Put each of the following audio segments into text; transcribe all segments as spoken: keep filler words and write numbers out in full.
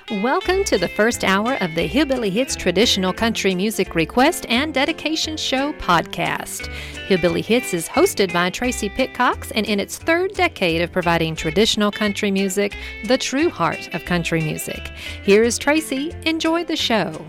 Welcome to the first hour of the Hillbilly Hits Traditional Country Music Request and Dedication Show podcast. Hillbilly Hits is hosted by Tracy Pitcox, and in its third decade of providing traditional country music, the true heart of country music. Here is Tracy. Enjoy the show.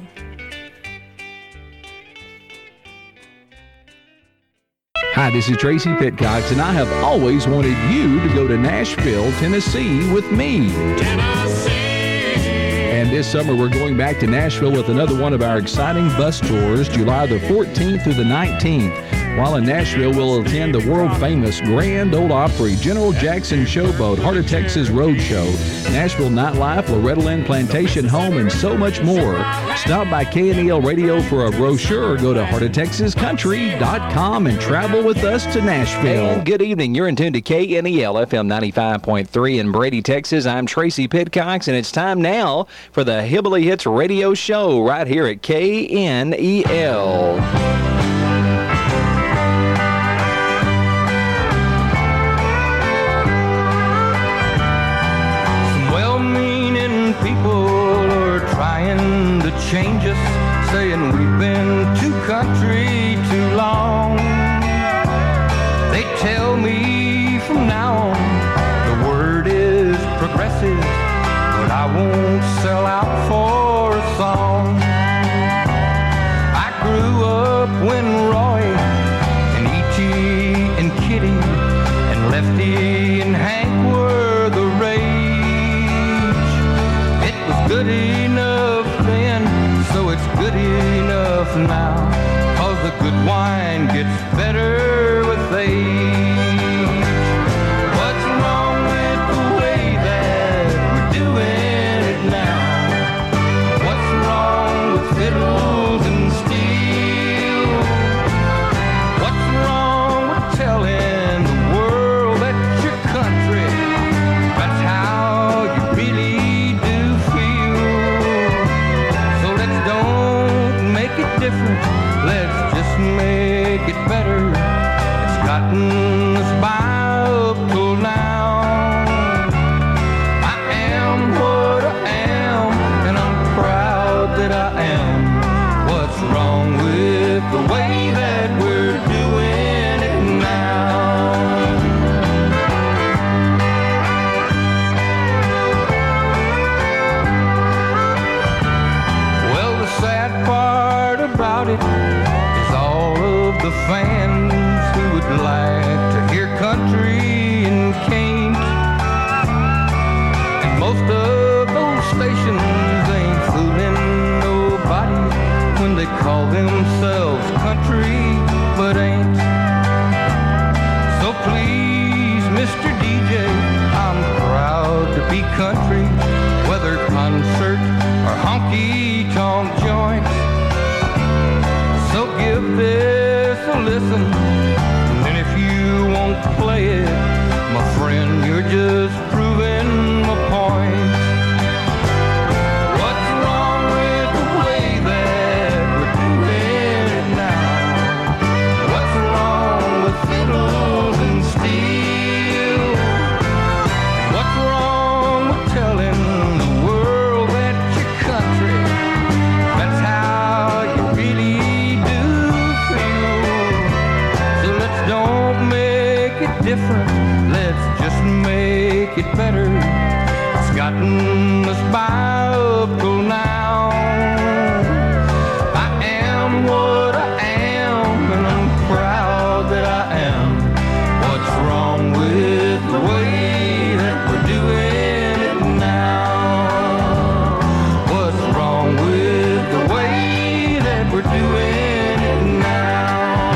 Hi, this is Tracy Pitcox, and I have always wanted you to go to Nashville, Tennessee with me. Tennessee! And this summer, we're going back to Nashville with another one of our exciting bus tours, July the fourteenth through the nineteenth. While in Nashville, we'll attend the world-famous Grand Ole Opry, General Jackson Showboat, Heart of Texas Roadshow, Nashville Nightlife, Loretta Lynn Plantation Home, and so much more. Stop by K N E L Radio for a brochure or go to heart of texas country dot com and travel with us to Nashville. And good evening. You're in tune to K N E L F M ninety-five point three in Brady, Texas. I'm Tracy Pitcox, and it's time now for the Hillbilly Hits Radio Show right here at K N E L. Change us, saying we've been too country too long. They tell me from now on the word is progressive, but I won't sell out for a song. I grew up when Roy and E T and Kitty and Lefty and Hank were the rage. It was good enough then, so it's good enough now, 'cause the good wine gets better with age. What's wrong with the way that we're doing it now? What's wrong with fiddles and steel? What's wrong with telling the world that your country, that's how you really do feel? Don't make it different, let's just make it better. It's gotten us by up till now. I am what I am, and I'm proud that I am. What's wrong with the way that we're doing it now? Sad part about it is all of the fans who would like to hear country and can't. And most of those stations ain't fooling nobody when they call themselves country but ain't. So please, Mister D J, I'm proud to be country, whether concert or honky-tonk joints. So give this a listen, and then if you won't play it, my friend, you're just proving my point. What's wrong with the way that we're doing it now? What's wrong with fiddles and steel? What's wrong with telling the world that your country, that's how you really do feel? So let's don't make it different, let's just make it better. It's gotten us by up till now. I am what I am, and I'm proud that I am. What's wrong with the way that we're doing it now? What's wrong with the way that we're doing it now?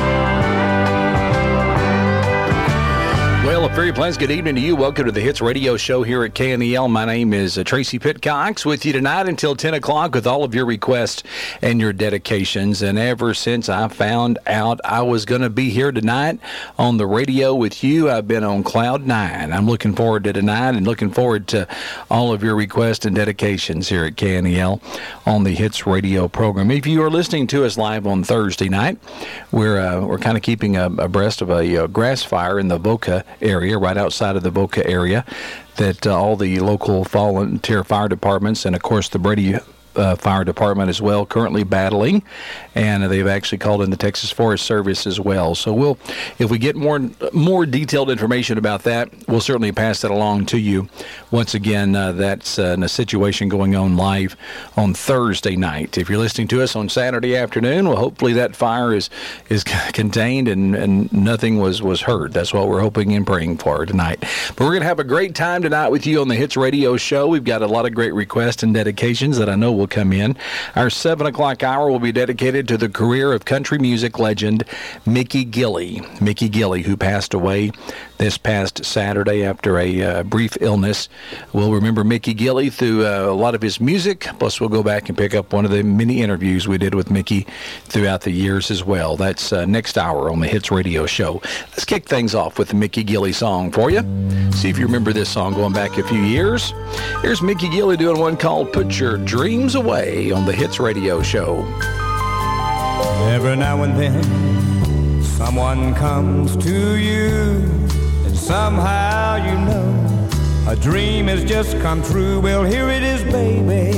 Well, a very pleasant good evening to you. Welcome to the Hits Radio Show here at K N E L. My name is uh, Tracy Pitcox, with you tonight until ten o'clock with all of your requests and your dedications. And ever since I found out I was going to be here tonight on the radio with you, I've been on cloud nine. I'm looking forward to tonight and looking forward to all of your requests and dedications here at K N E L on the Hits Radio program. If you are listening to us live on Thursday night, we're uh, we're kind of keeping uh, abreast of a uh, grass fire in the Boca area area, right outside of the Boca area, that uh, all the local volunteer fire departments and, of course, the Brady Uh, fire department as well, currently battling, and they've actually called in the Texas Forest Service as well. So we'll, if we get more more detailed information about that, we'll certainly pass that along to you. Once again, uh, that's uh, a situation going on live on Thursday night. If you're listening to us on Saturday afternoon, well, hopefully that fire is is contained and, and nothing was, was hurt. That's what we're hoping and praying for tonight. But we're going to have a great time tonight with you on the Hits Radio Show. We've got a lot of great requests and dedications that I know will come in. Our seven o'clock hour will be dedicated to the career of country music legend Mickey Gilley. Mickey Gilley, who passed away this past Saturday after a uh, brief illness. We'll remember Mickey Gilley through uh, a lot of his music, plus we'll go back and pick up one of the many interviews we did with Mickey throughout the years as well. That's uh, next hour on the Hits Radio Show. Let's kick things off with the Mickey Gilley song for you. See if you remember this song going back a few years. Here's Mickey Gilley doing one called Put Your Dreams Away on the Hits Radio Show. Every now and then someone comes to you and somehow you know a dream has just come true. Well, here it is, baby,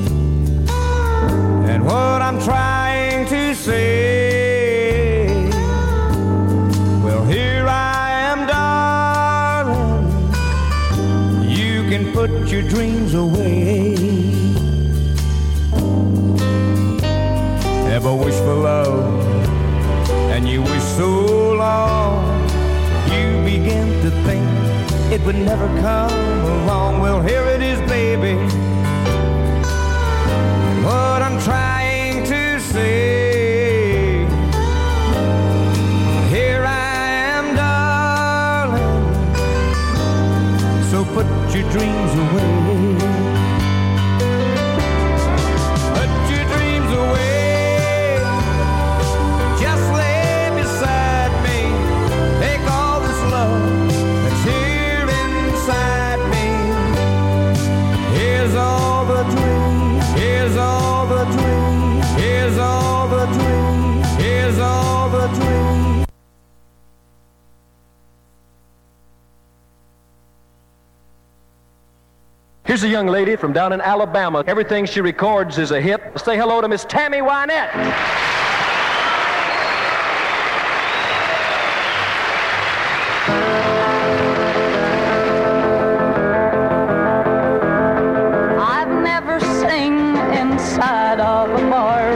and what I'm trying to say, well, here I am, darling, you can put your dreams away. Ever wish for love, and you wish so long, you begin to think it would never come along. Well, here it is, baby, what I'm trying to say, here I am, darling, so put your dreams away. Put your dreams away. Here's all the dreams, here's all the dreams, here's all the dreams, here's all the dreams. Here's a young lady from down in Alabama. Everything she records is a hit. Say hello to Miss Tammy Wynette. Inside of a bar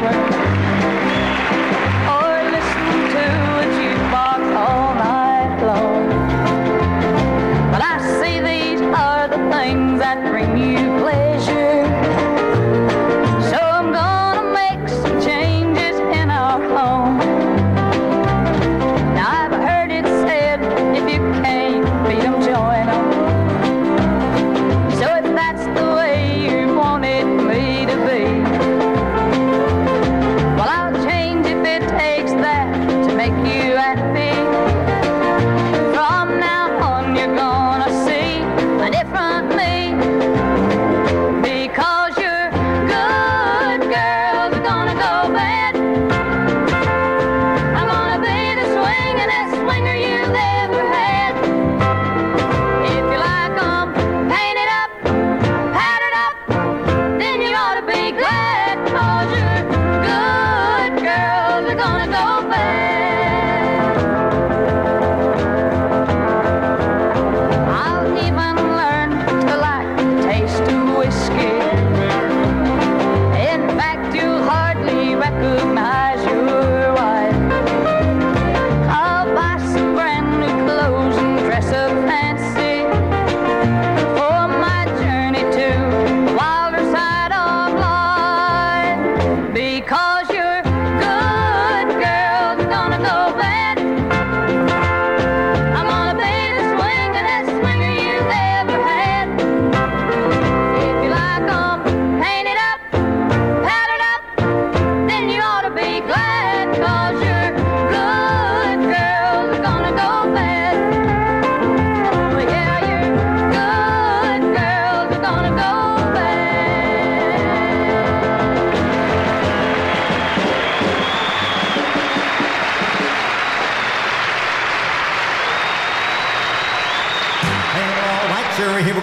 or listen to a jukebox all night long, but I see these are the things that bring you pleasure, so I'm gonna make some changes in our home. Now I've heard it said if you can't beat 'em, join 'em, so if that's the way you wanted me to be,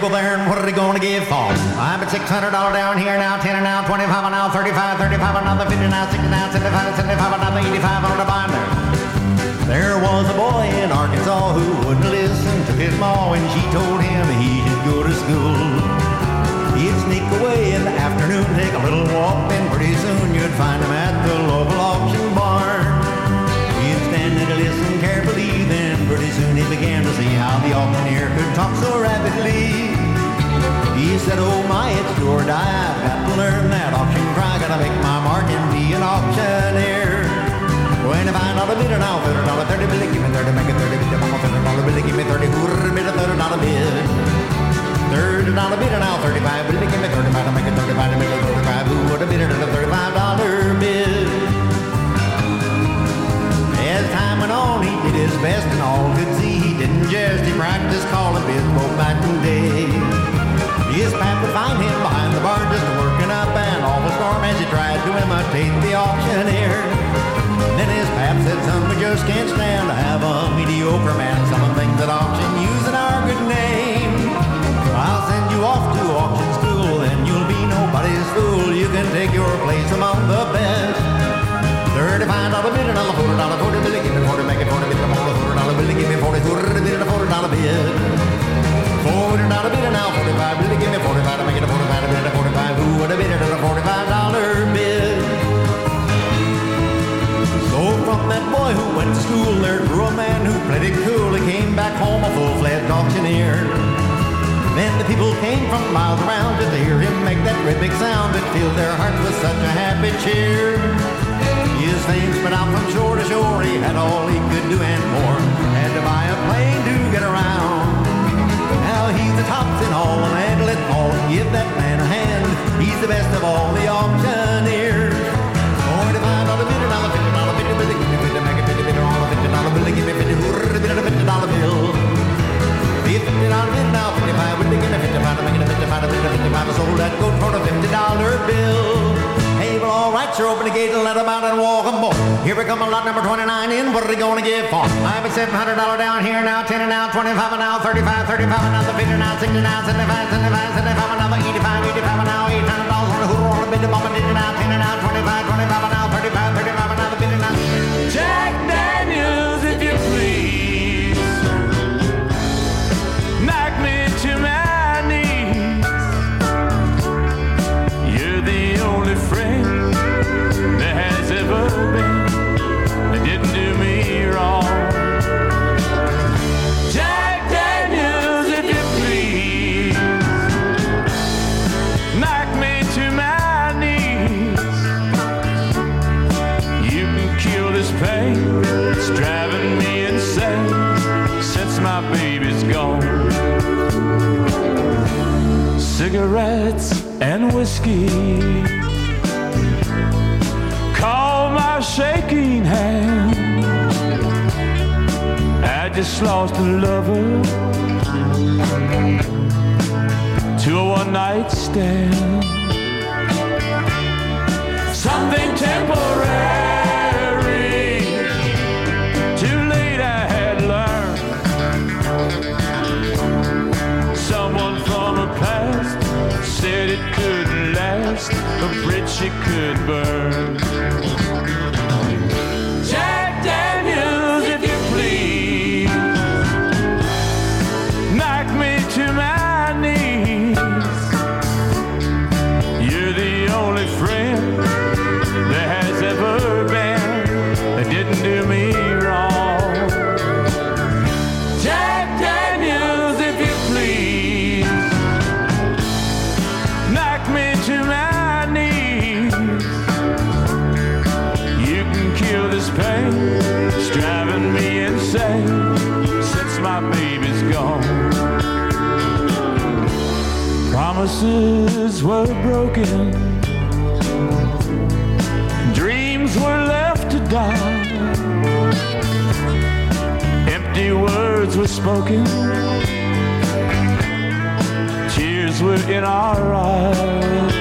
there, and what are they gonna give for? I'm at six hundred dollars down here now, ten and now, twenty-five and now, thirty-five, thirty-five, another fifty now, sixty now, seventy-five, seventy-five, another eighty-five on the binder. There was a boy in Arkansas who wouldn't listen to his ma when she told him he should go to school. He'd sneak away in the afternoon, take a little walk, and pretty soon you'd find him at the local auction barn. He'd stand and listen carefully, then pretty soon he began to see how the auctioneer could talk so rapidly. He said, oh my, it's sure die, I've got to learn that auction cry, gotta make my mark and be an auctioneer. When I find out a bid, now thirty dollar, thirty billy, give me thirty, make it thirty, bid, mama, thirty dollar billy, give me thirty, hooray, bid, a thirty dollar bid. Thirty dollar bid, now thirty-five billy, give me thirty-five, to make it thirty-five, to make it thirty-five, who would have bid it at a thirty-five dollar bid? As time went on, he did his best, and all could see he didn't jest. He practiced calling bids both night and day. His pap would find him behind the bar, just working up an awful storm as he tried to imitate the auctioneer. Then his pap said, son, we just can't stand to have a mediocre man selling things at auction using our good name. I'll send you off to auction school, and you'll be nobody's fool. You can take your place among the best. Thirty-five dollar bid, another forty dollar, forty billy, give me forty, make it forty, bid, another forty dollar billy, give me forty, forty bid, a forty dollar bid. Forty dollar bid, now forty-five billy, give me forty-five to make it a forty-five bid, a forty-five. Who would have bid it at a forty-five dollar bid? So from that boy who went to school, there grew a man who played it cool. He came back home a full-fledged auctioneer. Then the people came from miles around just to hear him make that great big sound that filled their hearts with such a happy cheer. His fame spread out from shore to shore. He had all he could do and more. Had to buy a plane to get around. Now he's the top in all the land. Let's all give that man a hand. He's the best of all the auctioneers. Forty-five dollar bid, a dollar fifty dollar bid, billy, give me fifty, make it fifty bid, all a fifty dollar billy, give me fifty, hooray, bid, a fifty dollar bill. Fifty dollar bid, now fifty-five, billy, give me fifty-five, to make it a fifty-five, a bid, a fifty-five. I sold that goat for a fifty dollar bill. Hey, well, all right, sir, open the gate and let them out and walk them both. Here we come a lot number twenty-nine in. What are they gonna give for? I'm at seven hundred dollars down here now, ten and now, twenty-five and now, thirty-five, thirty-five, another fifty now, sixty now, seventy-five, seventy-five, seventy-five, another eighty-five, eighty-five and now, eight hundred dollars on the hood, on the bid, the mama did it now, ten and now, twenty-five, twenty-five and now, thirty-five, thirty-five, another fifty now. Jack Daniels, if you please, knock me to my knees. You're the only friend that has ever been, that didn't do me wrong. Jack Daniels, if you please, knock me to my knees. You can kill this pain, it's driving me insane since my baby's gone. Cigarettes and whiskey, call my shaking hand. I just lost a lover to a one-night stand. Something temporary, too late I had learned. Someone from the past said it couldn't last, a bridge she could burn. Jack Daniels, if you please, knock me to my knees. You're the only friend that has ever been, that didn't do me wrong. Jack Daniels, if you please, knock me to my knees. You can kill this pain, it's driving me insane since my baby's gone. Promises were broken, dreams were left to die. Empty words were spoken, tears were in our eyes.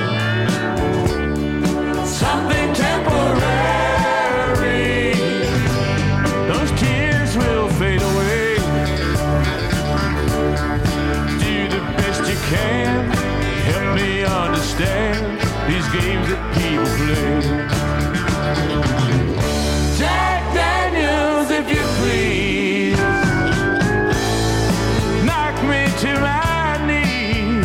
Something temporary, those tears will fade away. Do the best you these games that people play. Jack Daniels, if you please, knock me to my knees.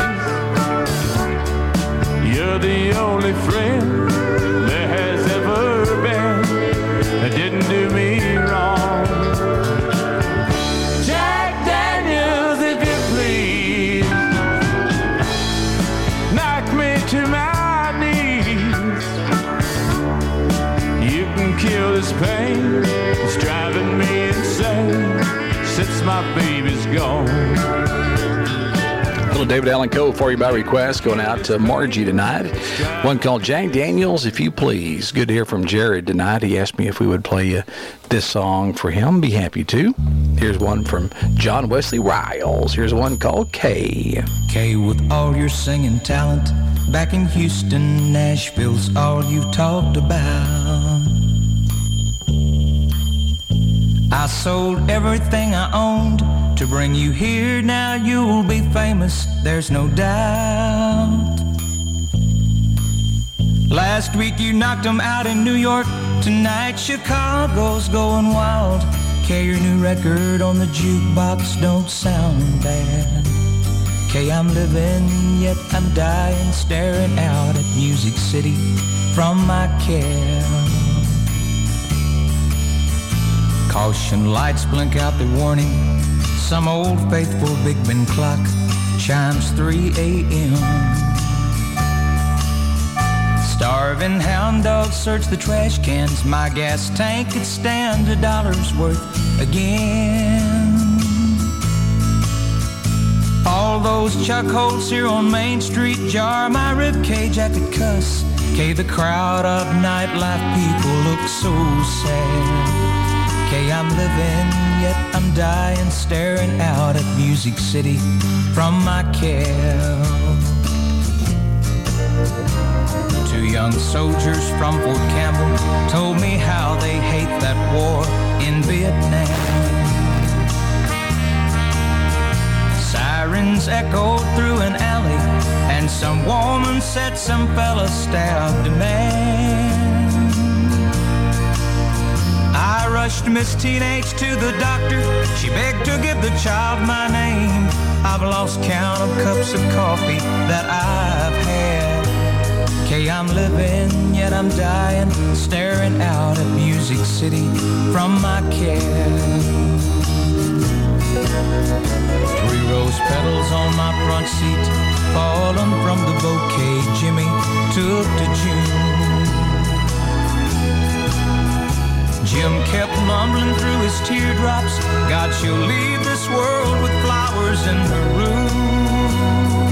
You're the only friend there has ever been that didn't do me wrong. Jack Daniels, if you please, knock me to my knees. You can kill this pain, it's driving me insane since my baby's gone. Little David Allen Coe for you by request, going out to Margie tonight. One called Jack Daniels, if you please. Good to hear from Jared tonight. He asked me if we would play uh, this song for him. Be happy to. Here's one from John Wesley Riles. Here's one called Kay. Kay, with all your singing talent, back in Houston, Nashville's all you talked about. I sold everything I owned to bring you here. Now you'll be famous, there's no doubt. Last week you knocked 'em out in New York. Tonight Chicago's going wild. Kay, your new record on the jukebox don't sound bad. Kay, I'm living, yet I'm dying, staring out at Music City from my cab. Caution lights blink out the warning. Some old faithful Big Ben clock chimes three a.m. Starving hound dogs search the trash cans. My gas tank could stand a dollar's worth again. All those chuck holes here on Main Street jar my rib cage, I could cuss. Kay, the crowd of nightlife people look so sad. Kay, I'm living, yet I'm dying, staring out at Music City from my cab. Two young soldiers from Fort Campbell told me how they hate that war in Vietnam. Sirens echoed through an alley, and some woman said some fella stabbed a man. I rushed Miss Teenage to the doctor. She begged to give the child my name. I've lost count of cups of coffee that I've had. Kay, I'm living, yet I'm dying, staring out at Music City from my cab. Three rose petals on my front seat, fallen from the bouquet Jimmy took to June. Jim kept mumbling through his teardrops, God, she'll leave this world with flowers in her room.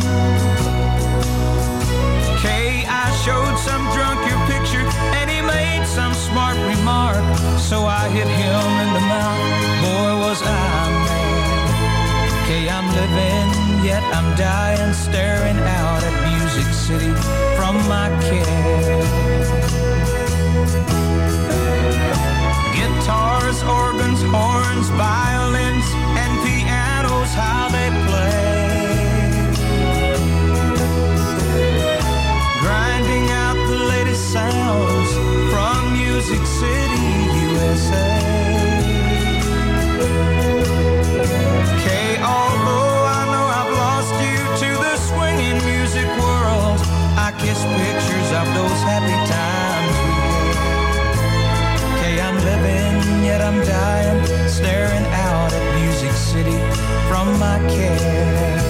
Kay, I showed some drunk your picture, and he made some smart remark, so I hit him in the mouth. Boy, was I mad. Kay, I'm living, yet I'm dying, staring out at Music City from my cab. Guitars, organs, horns, violins, and pianos, how they play. Grinding out the latest sounds from Music City, U S A. Kay, although I know I've lost you to the swinging music world, I kiss pictures of those happy times we had. Kay, I'm living, yet I'm dying, staring out at Music City from my cab.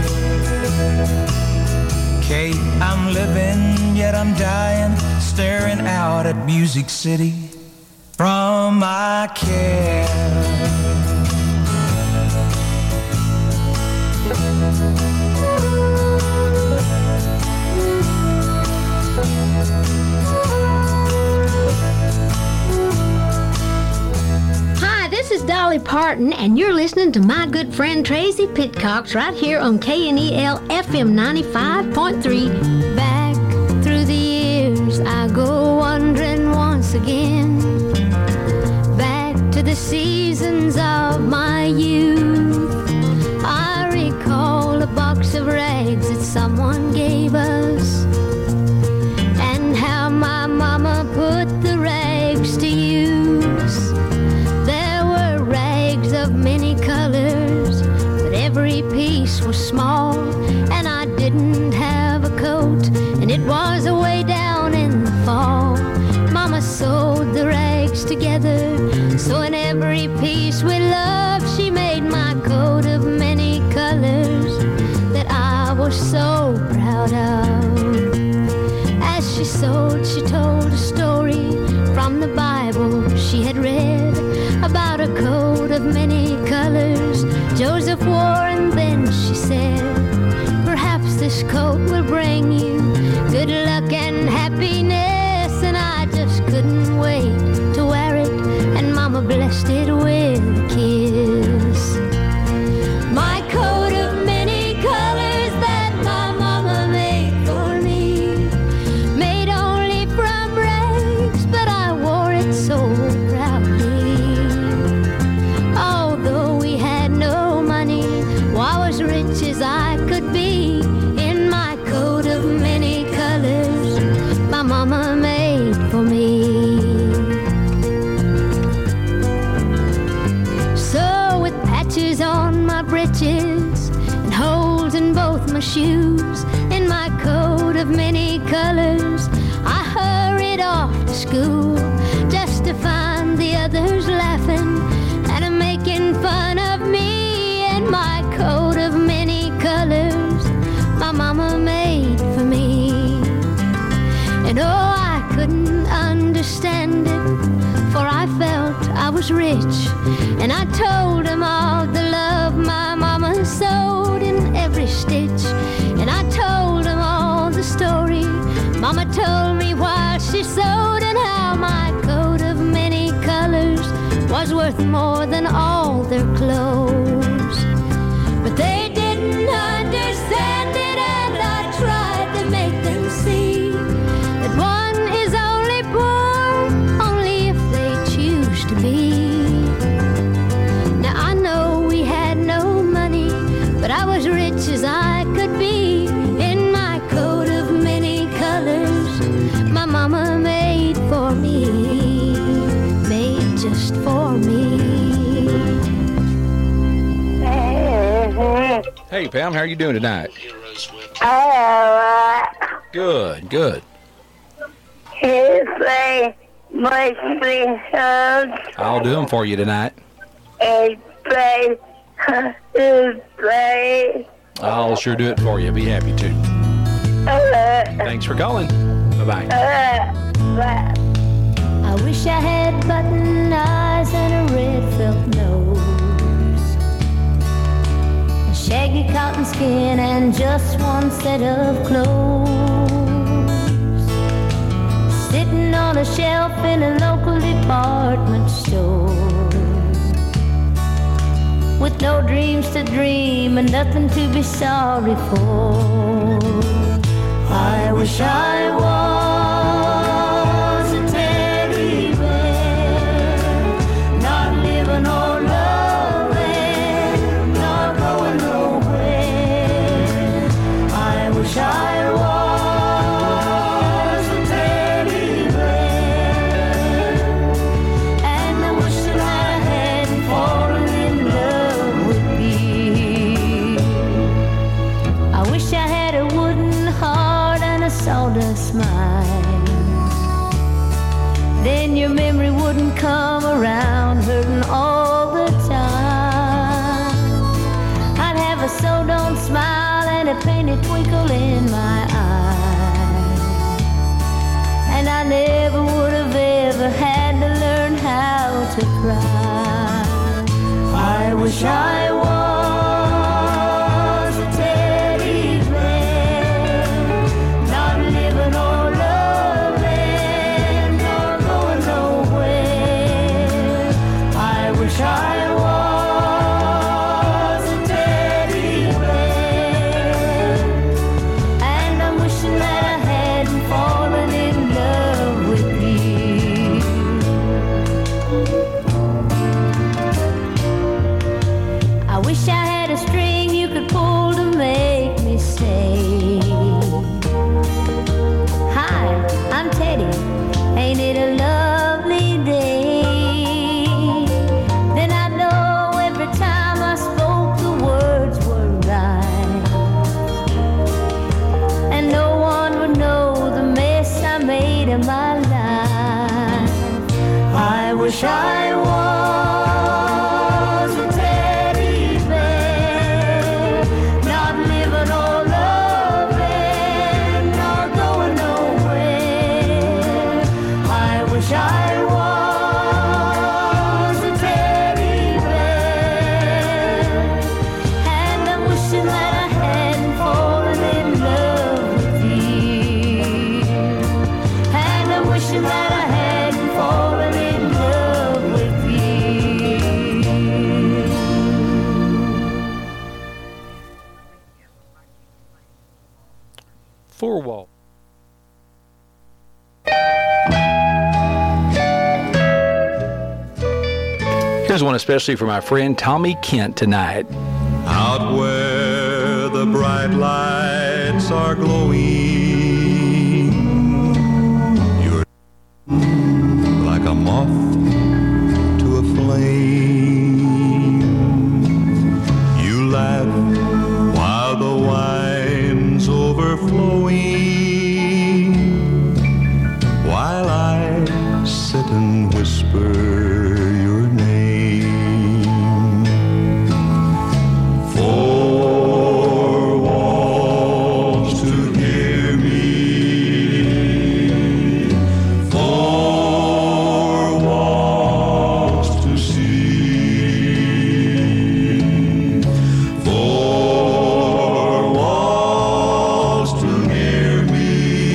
Kay, I'm living, yet I'm dying, staring out at Music City from my cab. This is Dolly Parton, and you're listening to my good friend Tracy Pitcox right here on K N E L F M ninety-five point three. Back through the years I go wandering once again, back to the seasons of my youth. I recall a box of rags that someone gave us, was away down in the fall. Mama sewed the rags together, so in every piece with love she made my coat of many colors that I was so proud of. As she sewed, she told a story from the Bible she had read about a coat of many colors Joseph wore, and then she said, perhaps this coat will bring you good luck and happiness. And I just couldn't wait to wear it, and Mama blessed it with a kiss. My coat of many colors that my mama made for me, made only from rags, but I wore it so proudly. Although we had no money, well, I was rich as I could be in my coat of many colors my mama made for me. So with patches on my breeches and holes in both my shoes, in my coat of many colors, I hurried off to school just to find the others laughing and making fun of me and my coat of many colors my mama made for me. And oh, I couldn't understand it, for I felt I was rich, and I told them all the love my mama sewed in every stitch. And I told them all the story Mama told me while she sewed, and how my coat of many colors was worth more than all their clothes. But they didn't understand it, and I tried to make them see that one is only poor only if they choose to be. Now I know we had no money, but I was rich as I could be in my coat of many colors my mama made for me, made just for me. Hey, Pam, how are you doing tonight? Alright. Good, good. Here's my monthly hugs. I'll do them for you tonight. And play, and play. I'll sure do it for you. Be happy to. Uh, Thanks for calling. Bye-bye. uh, bye. I wish I had button eyes and a red felt nose, a shaggy cotton skin and just one set of clothes, sitting on a shelf in a local department store, with no dreams to dream and nothing to be sorry for. I wish I was a teddy bear, not living or loving, not going nowhere. I wish I was a teddy bear, and I wish that I hadn't fallen in love with you. I wish I had a wooden heart and a sawdust mind. Then your memory wouldn't come around hurting all the time. I'd have a so don't smile and a painted twinkle in my eye, and I never would have ever had to learn how to cry. I wish I was a teddy bear, not living or loving, nor going nowhere. I wish I was a teddy bear, and I'm wishing that I hadn't fallen in love with you. I wish I had a string you could pull to make me say, hi, I'm Teddy, ain't it a lovely day? Then I know every time I spoke the words were right, and no one would know wish I was a teddy bear, not living or loving, nor going nowhere. I wish I was a teddy bear, and I'm wishing that I hadn't fallen in love with you, and I'm wishing that I hadn't fallen in love with you. Four wall. Here's one especially for my friend Tommy Kent tonight. Out where the bright lights are glowing, you're like a moth to a flame. You laugh while the wine's overflowing, while I sit and whisper your name. Four walls to hear me, four walls to see, four walls to hear me,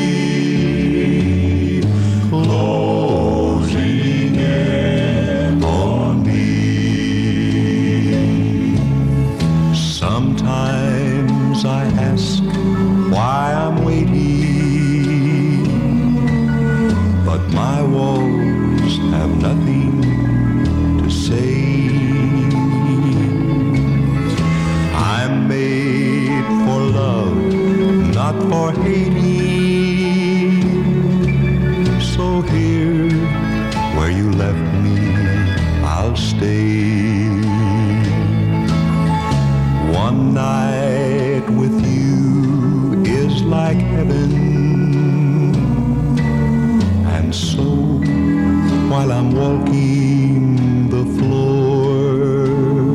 closing in on me. Sometimes I ask why I'm waiting, but my walls have nothing to say. I'm made for love, not for hating. So here, where you left me, I'll stay. One night with you is like heaven, and so while I'm walking the floor,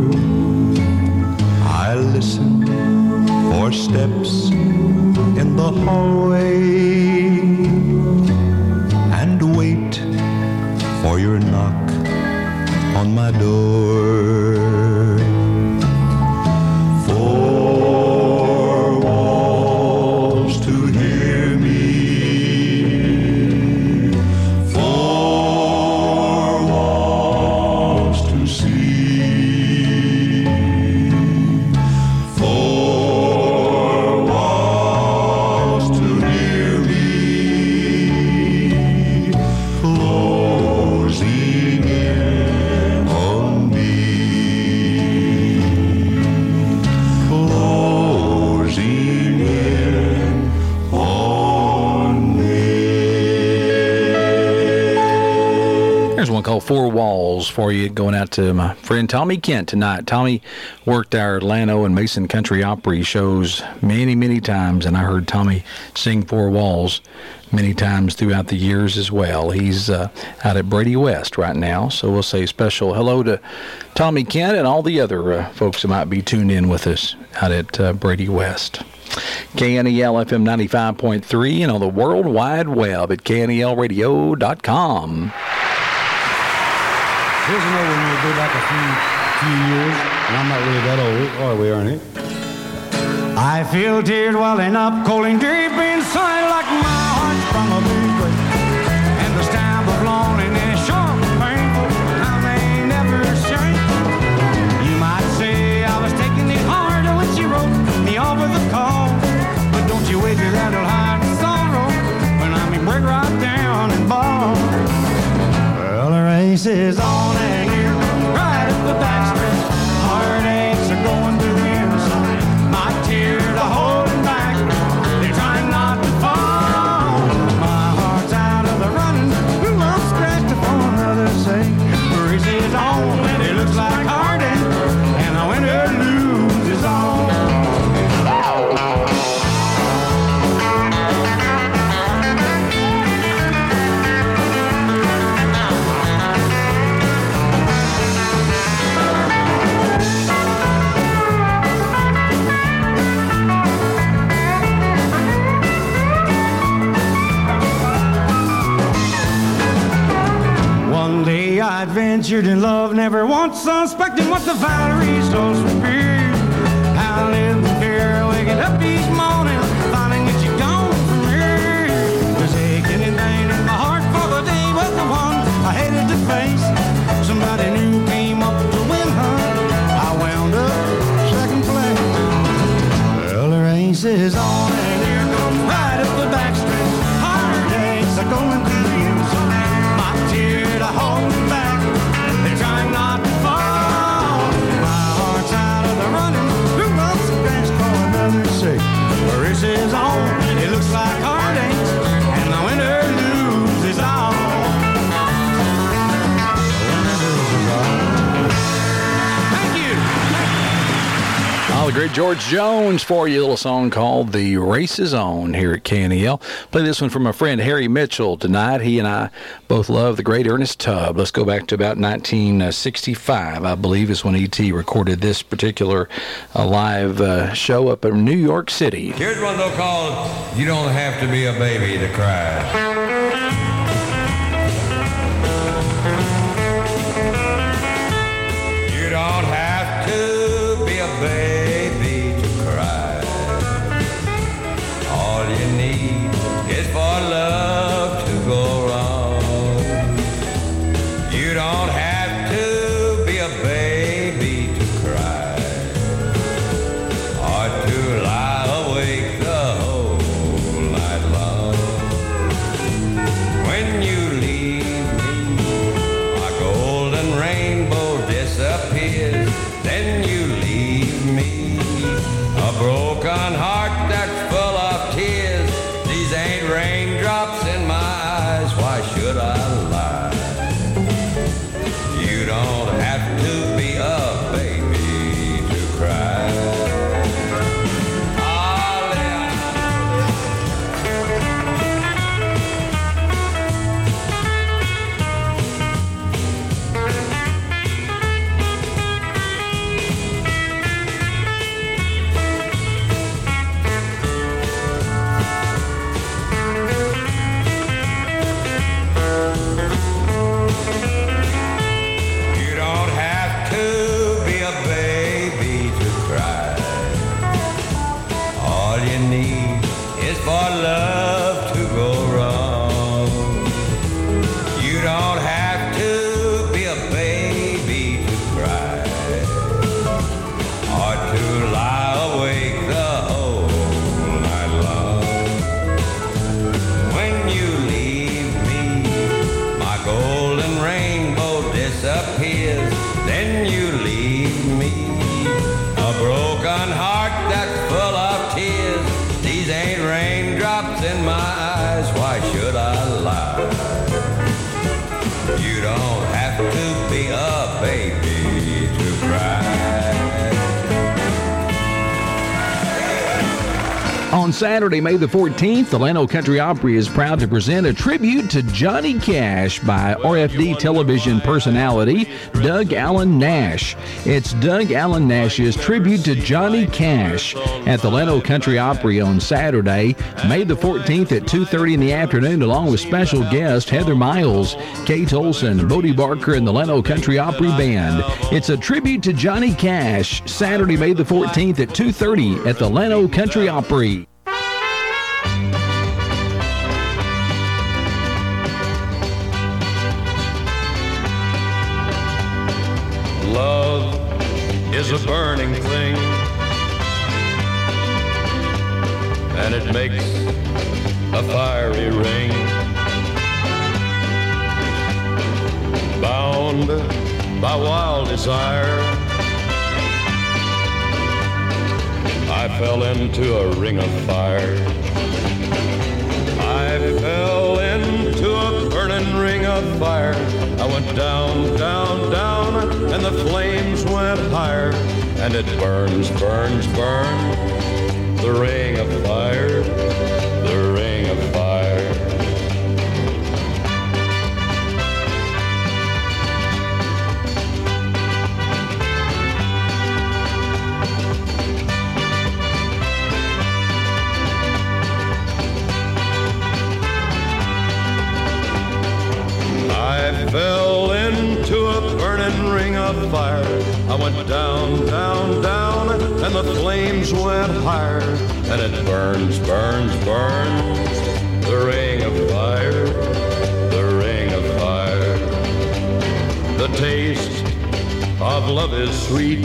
I listen for steps in the hallway and wait for your knock on my door. Four walls to hear me, four walls to see, four walls to hear me, closing in on me, closing in on me. Here's one called Four Walls for you, going out to my friend Tommy Kent tonight. Tommy worked our Atlanta and Mason Country Opry shows many, many times, and I heard Tommy sing Four Walls many times throughout the years as well. He's uh, out at Brady West right now, so we'll say special hello to Tommy Kent and all the other uh, folks that might be tuned in with us out at uh, Brady West. K N E L F M ninety-five point three and on the World Wide Web at K N E L radio dot com. Here's another one we'll go back a few, few years, and I'm not really that old, are we, Ernie? I feel tears welling up, cold and deep inside, like my heart's from a big break. And the stab of loneliness, sure painful, I may never shake. You might say I was taking it hard when she wrote me over the call, but don't you wager that it'll hide the sorrow when I may break right down and bawl. Well, the race is on and here, right up the backstretch. Heartaches are going through the inside. My tears are holding back. They're trying not to fall. My heart's out of the running. I'm scratched upon another sake. The race is on and it looks like heartache, and the winner loses all. I adventured in love, never once suspecting what the Valerie stores would be. I live in fear, waking up each morning, finding that you're gone from here. There's aching and pain in my heart for the day, but the one I hated to face, somebody new came up to win her. I wound up second place. Well, the race is on, and here comes right up the backstretch. Heartaches are going through you, so my tear to hold me back. They're trying not to fall. My heart's out of the running. Who wants to dance for another sake? The race is on. It looks like heartaches, and the winner loses all. Oh, the great George Jones for you. A little song called The Race Is On here at K N E L. Play this one from my friend Harry Mitchell tonight. He and I both love the great Ernest Tubb. Let's go back to about nineteen sixty-five, I believe, is when E T recorded this particular uh, live uh, show up in New York City. Here's one they'll call You Don't Have to Be a Baby to Cry. You don't have to be a baby to cry. All you need is for love to go wrong. You don't have to be a baby to cry, or to lie awake the whole night long. When you leave me, my golden rainbow disappears. Then you leave me a broken heart that's full of tears. These ain't raindrops in my eyes, why should I lie? You don't have to be a baby to cry. You don't have to be a baby to cry. All you need is for love to go wrong. You don't have to be a baby to cry, or to lie awake the whole night long. When you leave me, my golden rainbow disappears. Then you leave me a broken heart that's full of tears. These ain't raindrops in my eyes, why should I lie? You don't have to be a baby to cry. On Saturday, May the fourteenth, the Llano Country Opry is proud to present a tribute to Johnny Cash by R F D television personality Doug Allen Nash. It's Doug Allen Nash's tribute to Johnny Cash at the Llano Country Opry on Saturday, May the fourteenth at two thirty in the afternoon, along with special guest Heather Miles, Kate Olson, Bodie Barker, and the Llano Country Opry Band. It's a tribute to Johnny Cash, Saturday, May the fourteenth at two thirty at the Llano Country Opry. Love is a burning thing, and it makes a fiery ring. Bound by wild desire, I fell into a ring of fire. I fell into a burning ring of fire. I went down, down, down, and the flames went higher. And it burns, burns, burns, the ring of fire, the ring of fire. I fell into a burning ring of fire. I went down, down, down, and the flames went higher. And it burns, burns, burns, the ring of fire, the ring of fire. The taste of love is sweet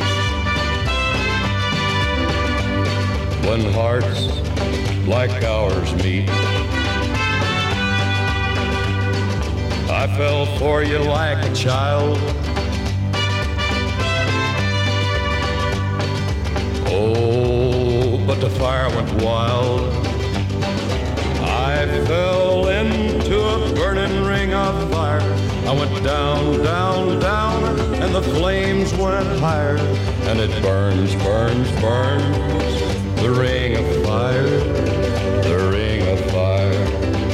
when hearts like ours meet. I fell for you like a child. Oh, but the fire went wild. I fell into a burning ring of fire. I went down, down, down, and the flames went higher. And it burns, burns, burns, the ring of fire, the ring of fire.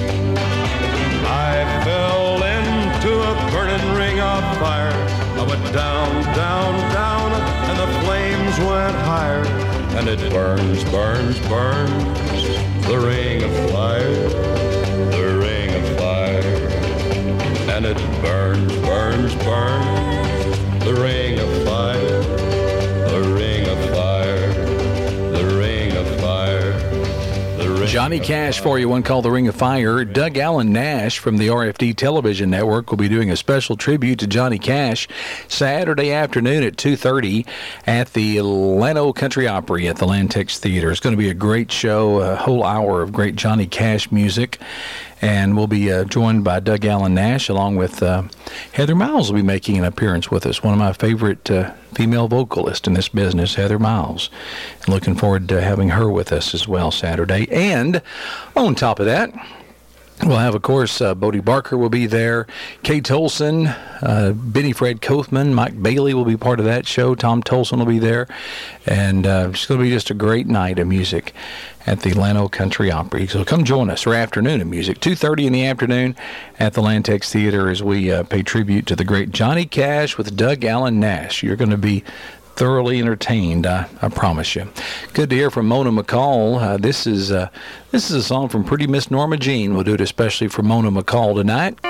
I fell into a burning ring of fire. I went down, down, down, and the flames went higher. And it burns, burns, burns, the ring of fire, the ring of fire. And it burns, burns, burns, the ring of fire, the ring of fire, the ring of fire, the ring Johnny Cash for you, one called The Ring of Fire. Doug Allen Nash from the R F D Television Network will be doing a special tribute to Johnny Cash Saturday afternoon at two thirty at the Llano Country Opry at the Lantex Theater. It's going to be a great show, a whole hour of great Johnny Cash music. And we'll be uh, joined by Doug Allen Nash, along with uh, Heather Miles will be making an appearance with us, one of my favorite uh, female vocalists in this business, Heather Miles. And looking forward to having her with us as well Saturday. And on top of that, we'll have, of course, uh, Bodie Barker will be there. Kay Tolson, uh, Benny Fred Kothman, Mike Bailey will be part of that show. Tom Tolson will be there. And uh, it's going to be just a great night of music at the Llano Country Opry. So come join us for afternoon of music, two thirty in the afternoon at the Lantex Theater as we uh, pay tribute to the great Johnny Cash with Doug Allen Nash. You're going to be thoroughly entertained, I, I promise you. Good to hear from Mona McCall. Uh, this is uh, this is a song from Pretty Miss Norma Jean. We'll do it especially for Mona McCall tonight.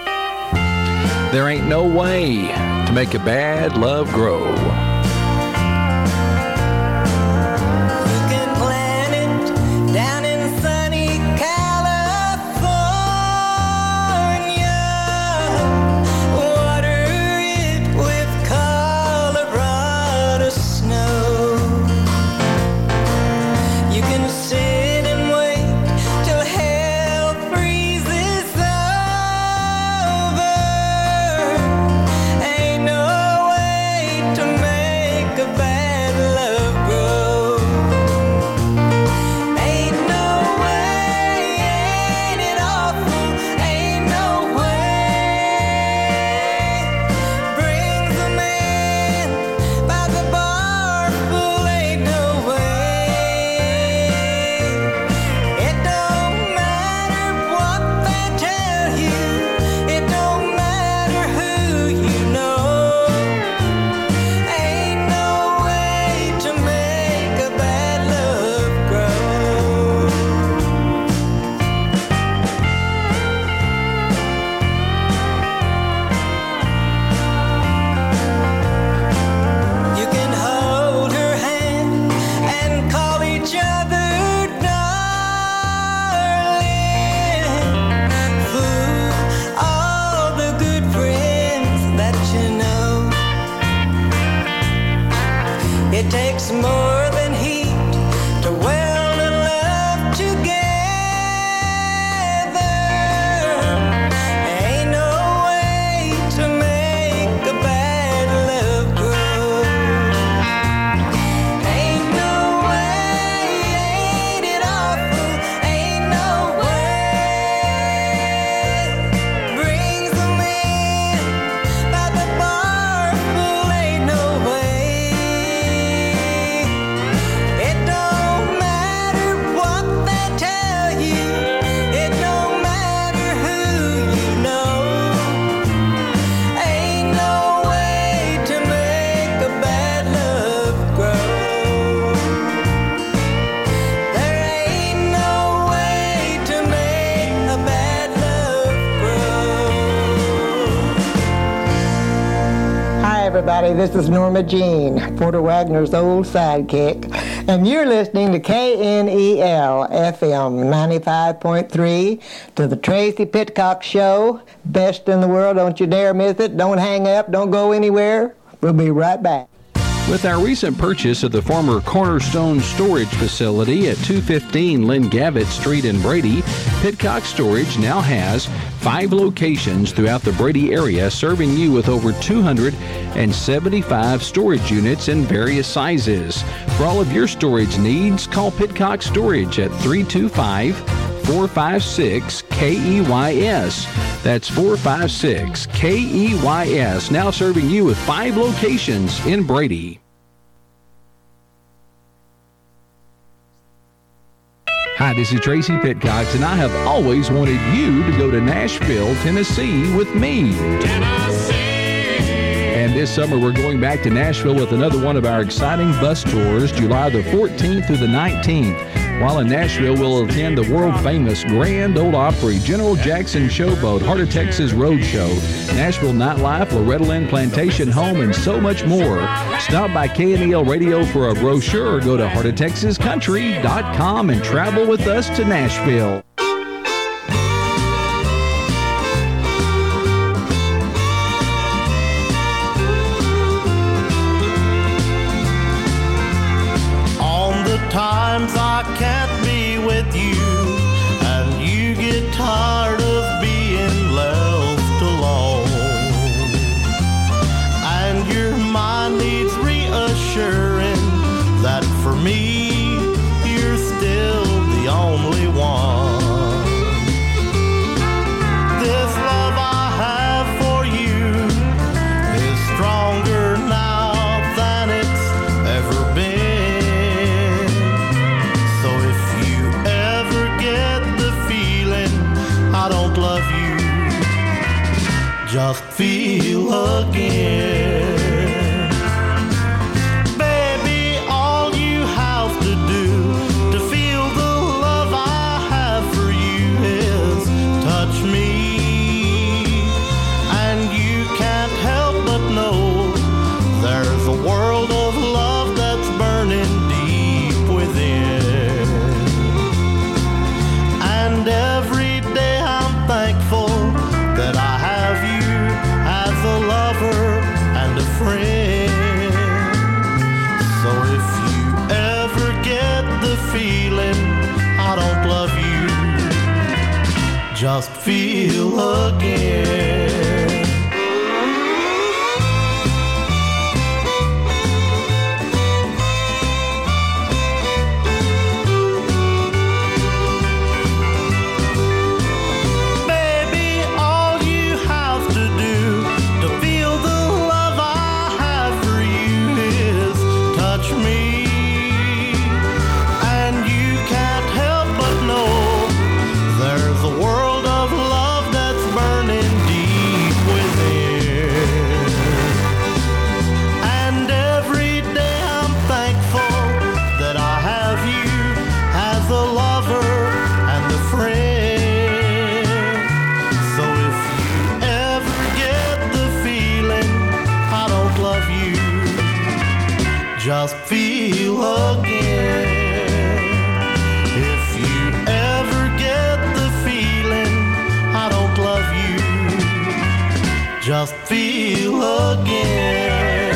There ain't no way to make a bad love grow. Ain't no way to make everybody. This is Norma Jean, Porter Wagner's old sidekick. And you're listening to K N E L F M ninety-five point three to the Tracy Pitcock Show. Best in the world. Don't you dare miss it. Don't hang up. Don't go anywhere. We'll be right back. With our recent purchase of the former Cornerstone Storage Facility at two fifteen Lynn Gavitt Street in Brady, Pitcock Storage now has five locations throughout the Brady area, serving you with over two hundred seventy-five storage units in various sizes. For all of your storage needs, call Pitcock Storage at three two five, four five six, K E Y S. That's four five six, K E Y S, now serving you with five locations in Brady. Hi, this is Tracy Pitcox, and I have always wanted you to go to Nashville, Tennessee with me. Tennessee! And this summer, we're going back to Nashville with another one of our exciting bus tours, July the fourteenth through the nineteenth. While in Nashville, we'll attend the world-famous Grand Ole Opry, General Jackson Showboat, Heart of Texas Roadshow, Nashville Nightlife, Loretta Lynn Plantation Home, and so much more. Stop by K N E L Radio for a brochure or go to heart of texas country dot com and travel with us to Nashville. Times I can't be with you, and you get tired of being left alone, and your mind needs reassuring that for me you're still the only one. This love I have for you is stronger now than it's ever been. Just feel again. Baby, all you have to do to feel the love I have for you is touch me, and you can't help but know there's a world of love that's burning deep within. And every day I'm thankful that I have you as a lover and a friend. So if you ever get the feeling I don't love you, just feel again. Just feel again. If you ever get the feeling I don't love you, just feel again.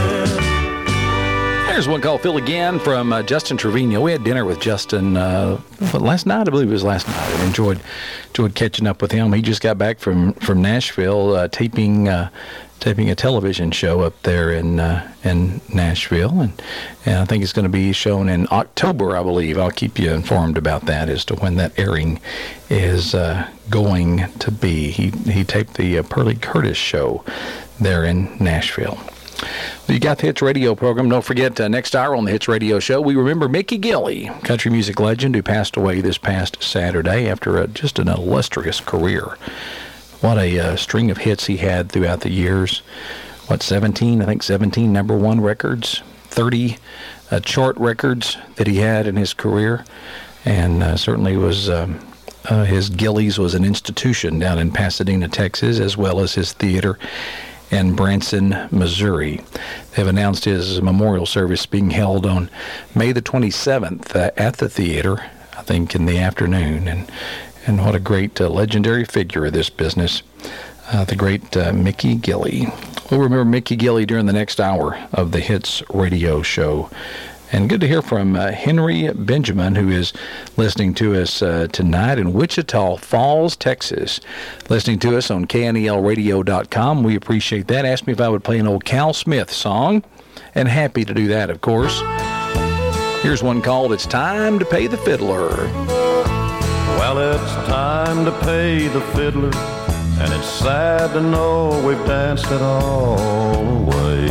There's one called Feel Again from uh, Justin Trevino. We had dinner with Justin uh, last night, I believe it was last night. I enjoyed, enjoyed catching up with him. He just got back from, from Nashville uh, taping uh, taping a television show up there in uh, in Nashville, and, and I think it's going to be shown in October, I believe. I'll keep you informed about that as to when that airing is uh, going to be. He he taped the uh, Pearlie Curtis show there in Nashville. Well, you got the Hits Radio program. Don't forget, uh, next hour on the Hits Radio show, we remember Mickey Gilley, country music legend who passed away this past Saturday after a, just an illustrious career. What a uh, string of hits he had throughout the years. What, seventeen? I think seventeen number one records, thirty uh, chart records that he had in his career. And uh, certainly was um, uh, his Gilley's was an institution down in Pasadena, Texas, as well as his theater in Branson, Missouri. They have announced his memorial service being held on May the twenty-seventh uh, at the theater, I think in the afternoon. And, and what a great uh, legendary figure of this business, uh, the great uh, Mickey Gilley. We'll remember Mickey Gilley during the next hour of the Hits Radio Show. And good to hear from uh, Henry Benjamin, who is listening to us uh, tonight in Wichita Falls, Texas. Listening to us on K N E L radio dot com. We appreciate that. Asked me if I would play an old Cal Smith song, and happy to do that, of course. Here's one called It's Time to Pay the Fiddler. Well, it's time to pay the fiddler, and it's sad to know we've danced it all away.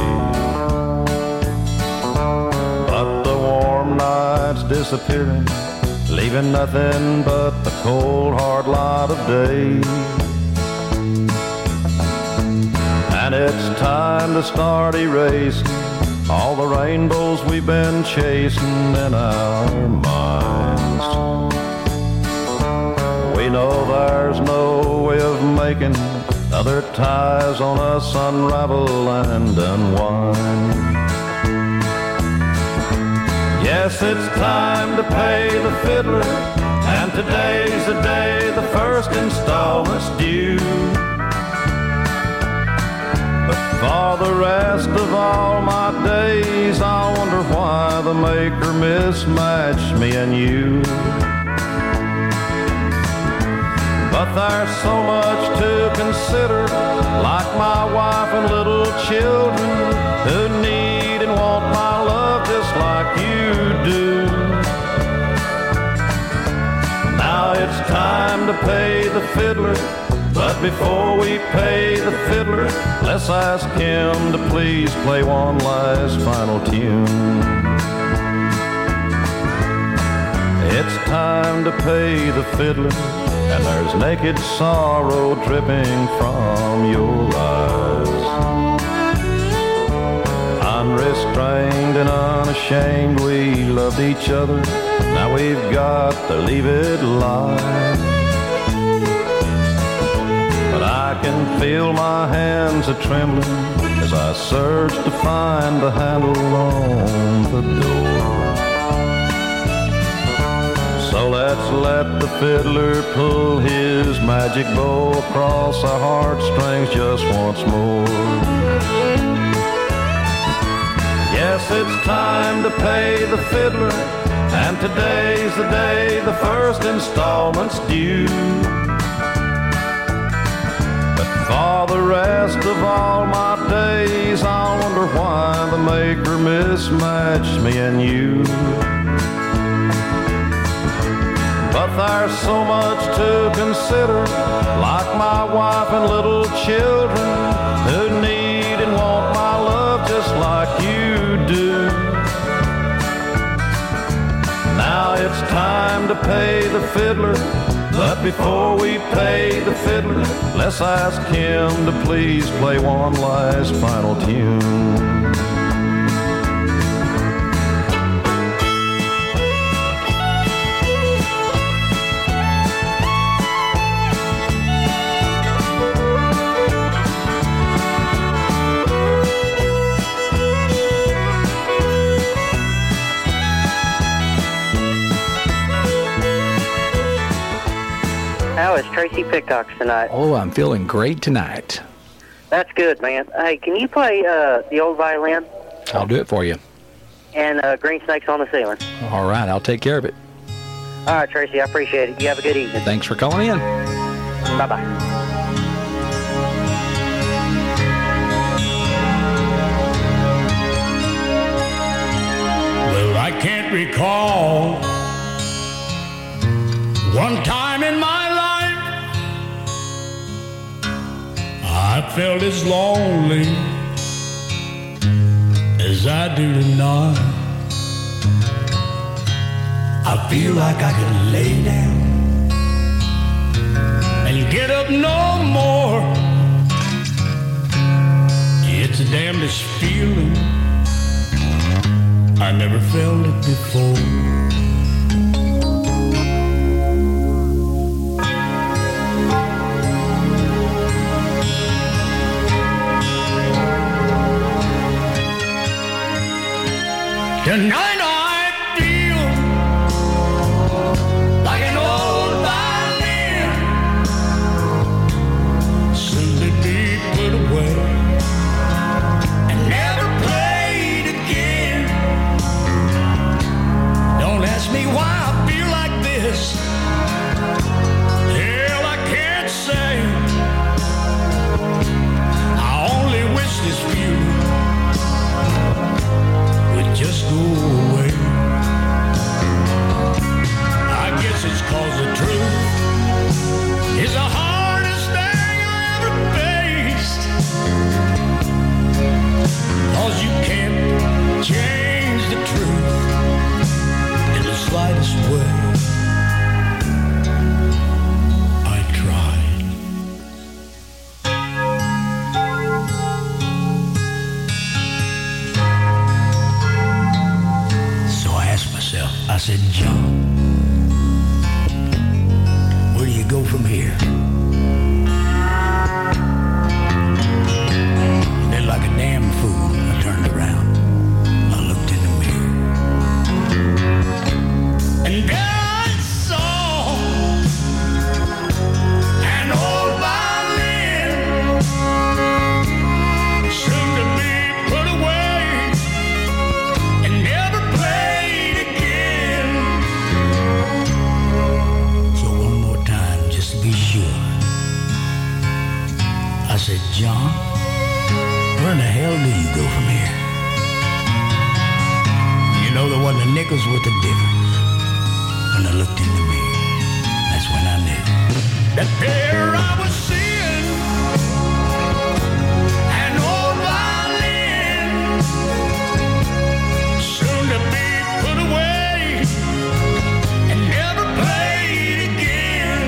But the warm night's disappearing, leaving nothing but the cold hard light of day. And it's time to start erasing all the rainbows we've been chasing in our minds. We know there's no way of making other ties on us unravel and unwind. Yes, it's time to pay the fiddler, and today's the day the first installment's due. But for the rest of all my days, I wonder why the maker mismatched me and you. But there's so much to consider, like my wife and little children who need and want my love just like you do. Now it's time to pay the fiddler, but before we pay the fiddler, let's ask him to please play one last final tune. It's time to pay the fiddler, and there's naked sorrow dripping from your eyes. Unrestrained and unashamed, we loved each other. Now we've got to leave it lie. But I can feel my hands a-trembling as I search to find the handle on the door. So let's let the fiddler pull his magic bow across our heartstrings just once more. Yes, it's time to pay the fiddler, and today's the day the first installment's due. But for the rest of all my days, I wonder why the maker mismatched me and you. But there's so much to consider, like my wife and little children who need and want my love just like you do. Now it's time to pay the fiddler, but before we pay the fiddler, let's ask him to please play one last final tune. How is Tracy Pitcox tonight? Oh, I'm feeling great tonight. That's good, man. Hey, can you play uh, the old violin? I'll do it for you. And uh, Green Snakes on the Ceiling. All right, I'll take care of it. All right, Tracy, I appreciate it. You have a good evening. Thanks for calling in. Bye-bye. Well, I can't recall one time in my life I felt as lonely as I do tonight. I feel like I could lay down and get up no more. It's the damnedest feeling, I never felt it before. said, John, where do you go from here? And then like a damn fool, I turned around. I looked in the mirror. And there I saw an old violin, soon to be put away and never played again. So one more time, just to be sure, I said, John, where in the hell do you go from here? You know, there wasn't a nickel's worth of difference. When I looked in the mirror, that's when I knew that there I was seeing an old violin, soon to be put away and never played again.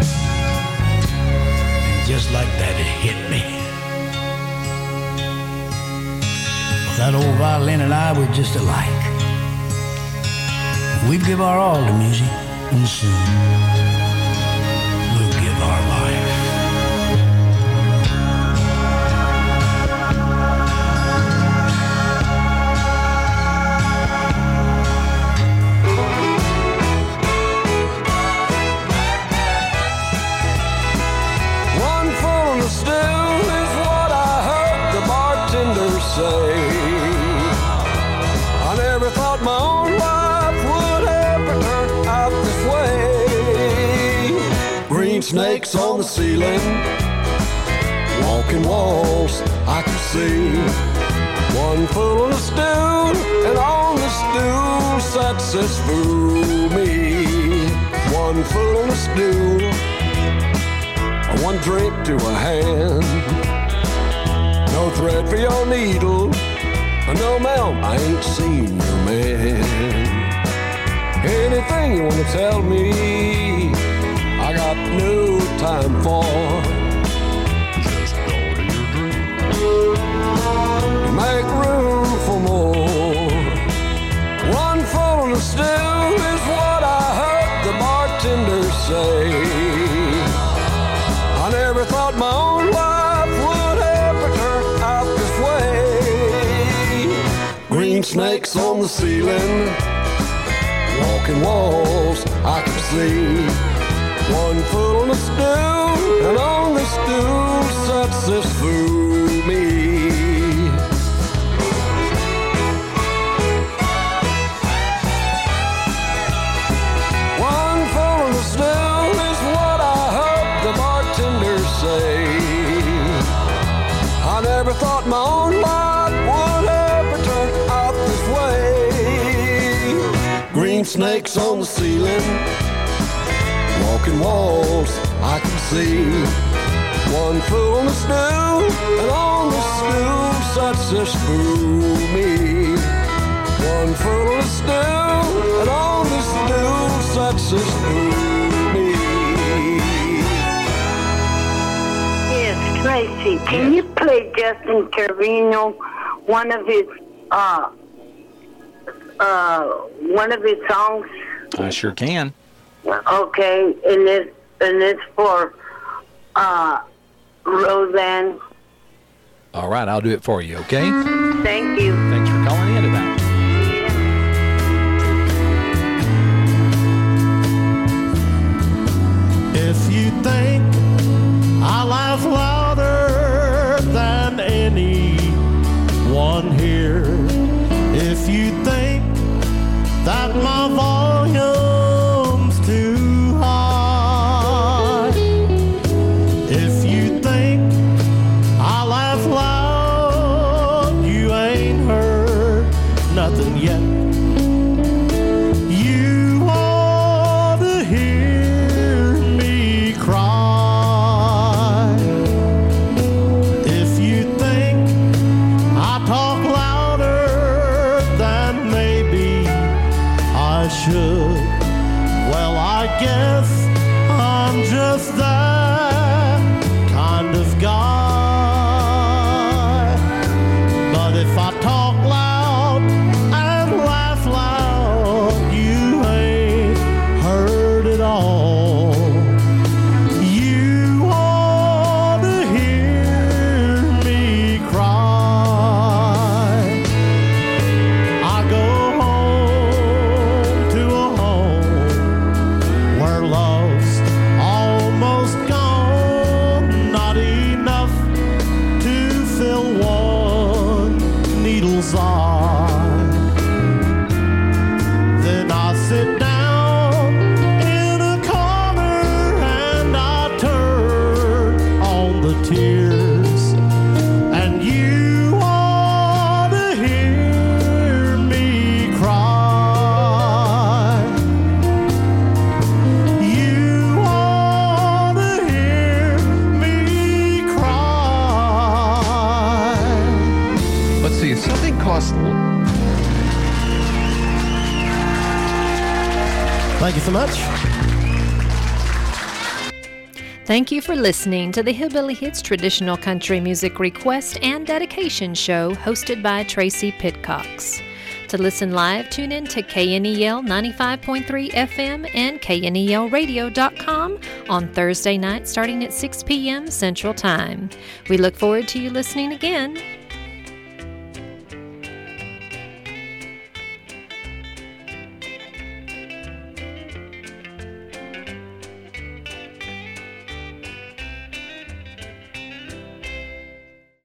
And just like that, it hit me. That old violin and I were just alike. We'd give our all to music, and soon we'll give our life. One full of stew is what I heard the bartender say. I never thought my own life would ever turn out this way. Green snakes on the ceiling, walking walls I could see. One full of stew, and on the stew sat this fool me. One full of stew, one drink to a hand. No thread for your needle, no ma'am, I ain't seen your man. Anything you wanna tell me, I got no time for. Just order your drink, make room for more. One full of stew is what I heard the bartender say. I never thought my own life would ever turn out this way. Green snakes on the ceiling, walking walls I could see. One full of stew, and on the stew sits this fool me. One full of stew is what I heard the bartender say. I never thought my own life would ever turn out this way. Green snakes on the ceiling, walking walls I can see. One full of stew, and on the stew sits this fool me. One full of stew, and on the stew sits this fool me. Yes, Tracy, can you play Justin Trevino, one of his uh uh one of his songs? I sure can. Okay, and this and it's for uh Roseanne. All right, I'll do it for you, okay? Thank you. Thanks for calling in tonight. If you think I laugh louder than anyone here, if you think that my volume's too high, if you think I laugh loud, you ain't heard nothing yet. You ought to hear me cry. If you think I talk louder than maybe I should, tears. And you ought to hear me cry. You ought to hear me cry. Let's see, if something costs... Thank you so much. Thank you for listening to the Hillbilly Hits Traditional Country Music Request and Dedication Show hosted by Tracy Pitcox. To listen live, tune in to K N E L ninety-five point three F M and K N E L radio dot com on Thursday night starting at six p.m. Central Time. We look forward to you listening again.